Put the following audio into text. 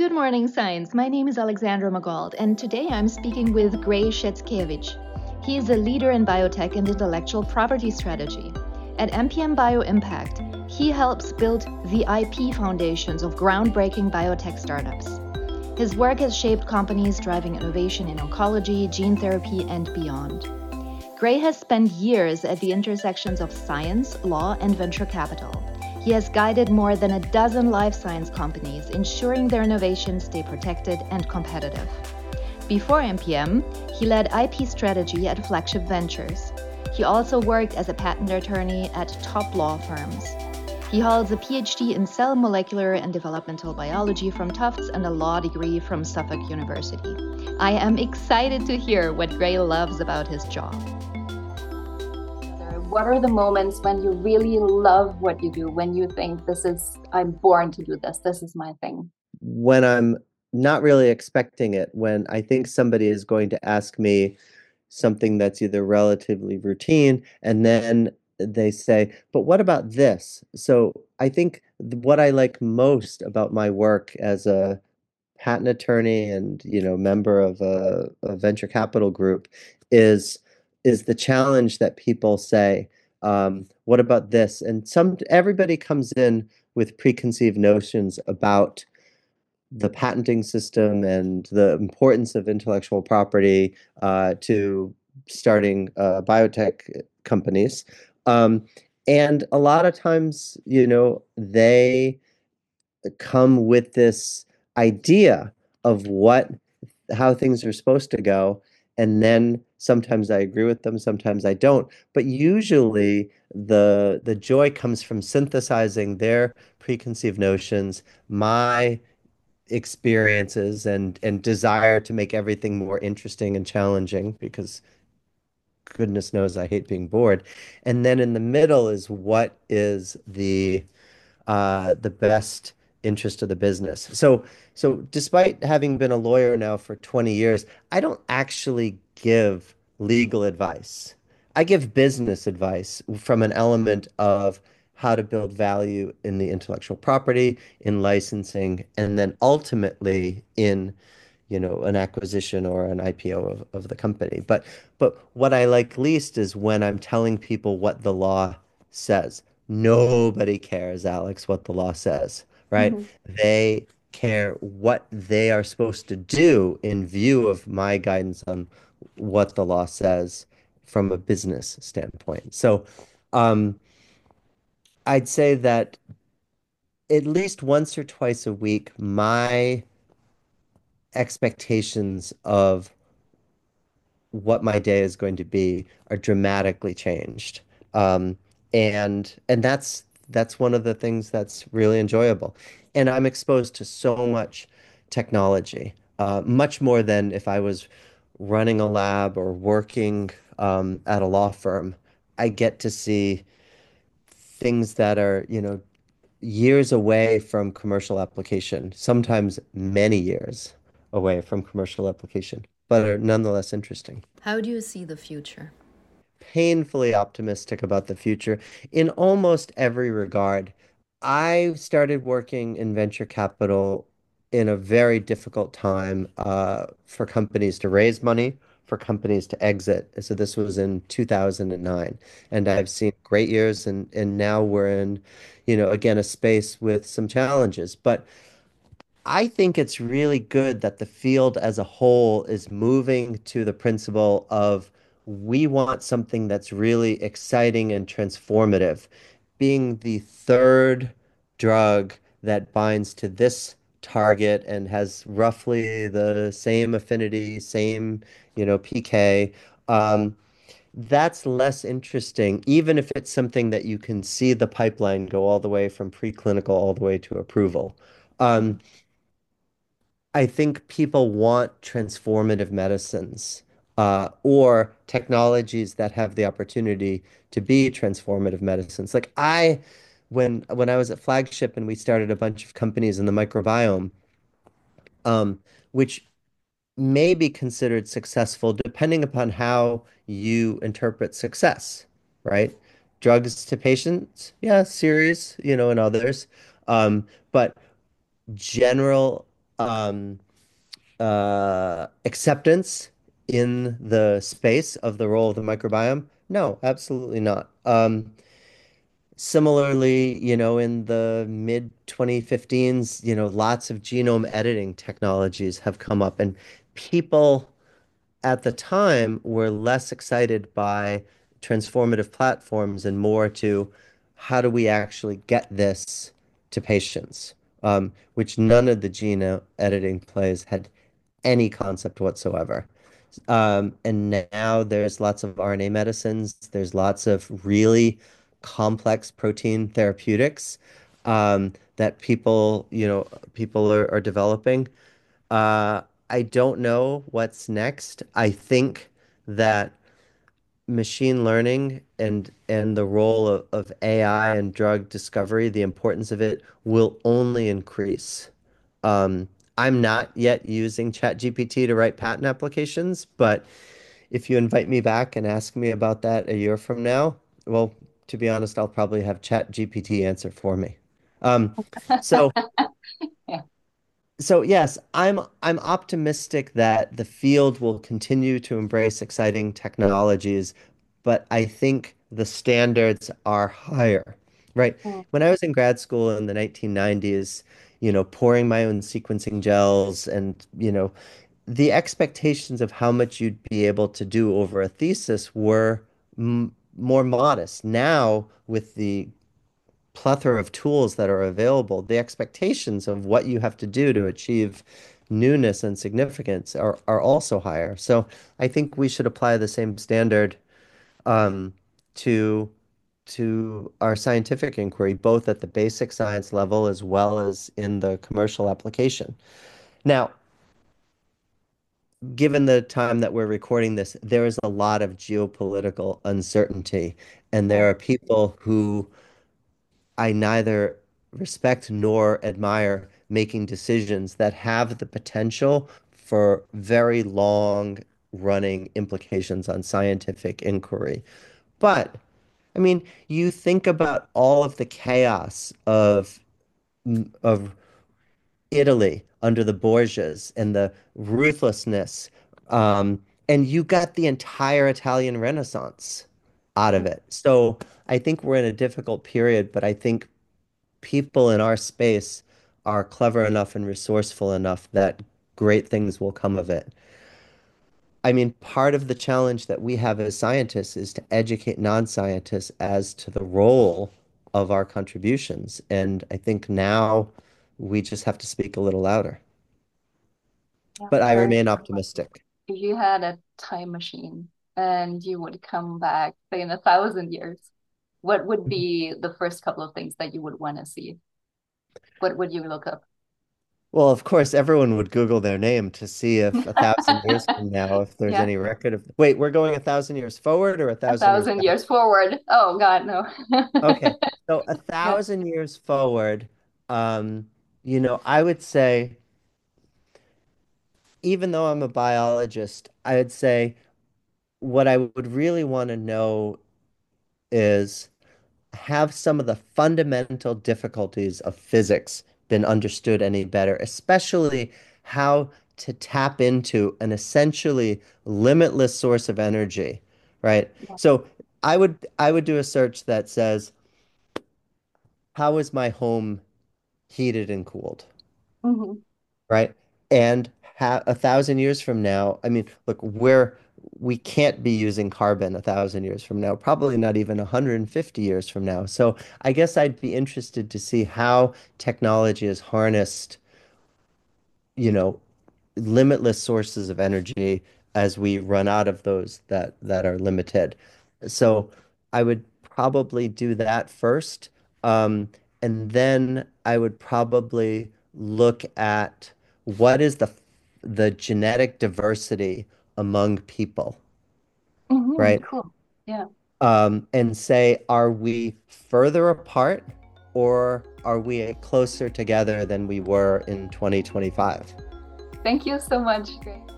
Good morning, Science. My name is Alexandra Magold, and today I'm speaking with Gray Shetskevich. He is a leader in biotech and intellectual property strategy. At MPM BioImpact, he helps build the IP foundations of groundbreaking biotech startups. His work has shaped companies driving innovation in oncology, gene therapy, and beyond. Gray has spent years at the intersections of science, law, and venture capital. He has guided more than a dozen life science companies, ensuring their innovations stay protected and competitive. Before MPM, he led IP strategy at Flagship Ventures. He also worked as a patent attorney at top law firms. He holds a PhD in cell molecular and developmental biology from Tufts and a law degree from Suffolk University. I am excited to hear what Gray loves about his job. What are the moments when you really love what you do, when you think I'm born to do this is my thing? When I'm not really expecting it, when I think somebody is going to ask me something that's either relatively routine, and then they say, but what about this? So I think what I like most about my work as a patent attorney and member of a venture capital group is the challenge that people say, what about this? And everybody comes in with preconceived notions about the patenting system and the importance of intellectual property to starting biotech companies. And a lot of times, they come with this idea of how things are supposed to go. And then sometimes I agree with them, sometimes I don't. But usually the joy comes from synthesizing their preconceived notions, my experiences and desire to make everything more interesting and challenging because goodness knows I hate being bored. And then in the middle is what is the best interest of the business. So despite having been a lawyer now for 20 years, I don't actually give legal advice. I give business advice from an element of how to build value in the intellectual property, in licensing, and then ultimately in an acquisition or an IPO of the company. But what I like least is when I'm telling people what the law says. Nobody cares, Alex, what the law says, right? They care what they are supposed to do in view of my guidance on what the law says from a business standpoint. So, I'd say that at least once or twice a week, my expectations of what my day is going to be are dramatically changed. And that's one of the things that's really enjoyable. And I'm exposed to so much technology, much more than if I was running a lab or working at a law firm. I get to see things that are, years away from commercial application, sometimes many years away from commercial application, but are nonetheless interesting. How do you see the future? Painfully optimistic about the future in almost every regard. I started working in venture capital in a very difficult time for companies to raise money, for companies to exit. So this was in 2009, and I've seen great years, and now we're in, again, a space with some challenges. But I think it's really good that the field as a whole is moving to the principle of we want something that's really exciting and transformative. Being the third drug that binds to this target and has roughly the same affinity, same, PK. That's less interesting, even if it's something that you can see the pipeline go all the way from preclinical all the way to approval. I think people want transformative medicines or technologies that have the opportunity to be transformative medicines. When I was at Flagship and we started a bunch of companies in the microbiome, which may be considered successful depending upon how you interpret success, right? Drugs to patients, yeah, series, and others. But general um, acceptance in the space of the role of the microbiome? No, absolutely not. Similarly, in the mid 2015s, lots of genome editing technologies have come up, and people at the time were less excited by transformative platforms and more to how do we actually get this to patients, which none of the gene editing plays had any concept whatsoever. And now there's lots of RNA medicines. There's lots of really complex protein therapeutics that people are developing. Uh, I don't know what's next. I think that machine learning and the role of AI and drug discovery, the importance of it will only increase. Um, I'm not yet using ChatGPT to write patent applications, but if you invite me back and ask me about that a year from now, well, to be honest, I'll probably have ChatGPT answer for me. Um, so Yeah. so yes, I'm optimistic that the field will continue to embrace exciting technologies, but I think the standards are higher, right? Mm. When I was in grad school in the 1990s, pouring my own sequencing gels and, the expectations of how much you'd be able to do over a thesis were m more modest. Now, with the plethora of tools that are available, the expectations of what you have to do to achieve newness and significance are also higher. So I think we should apply the same standard um, to our scientific inquiry, both at the basic science level as well as in the commercial application. Now, given the time that we're recording this, there is a lot of geopolitical uncertainty, and there Yeah. are people who I neither respect nor admire making decisions that have the potential for very long running implications on scientific inquiry. But I mean, you think about all of the chaos of Italy under the Borgias and the ruthlessness, and you got the entire Italian Renaissance out of Mm. it. So I think we're in a difficult period, but I think people in our space are clever enough and resourceful enough that great things will come of it. I mean, part of the challenge that we have as scientists is to educate non-scientists as to the role of our contributions. And I think now we just have to speak a little louder. Yeah. But I Very remain true. optimistic. If you had a time machine and you would come back, say in 1,000 years, what would be the first couple of things that you would want to see? What would you look up? Well, of course, everyone would Google their name to see if 1,000 years from now, if there's Yeah, any record of. Wait, we're going 1,000 years forward or a a thousand years thousand back? years forward. Oh God, no. Okay, so a Yeah. thousand years forward, um, I would say, even though I'm a biologist, I would say what I would really want to know is have some of the fundamental difficulties of physics been understood any better, especially how to tap into an essentially limitless source of energy, right? Yeah. So I would do a search that says, how is my home heated and cooled? Hmm. Right? And ha 1,000 years from now, I mean, look, we can't be using carbon 1,000 years from now, probably not even 150 years from now. So I guess I'd be interested to see how technology is harnessed, you know, limitless sources of energy as we run out of those that are limited. So I would probably do that first. Um, and then I would probably look at what is the genetic diversity among people, Hmm. right? Cool. Yeah. And say, are we further apart or are we closer together than we were in 2025? Thank you so much, Grace.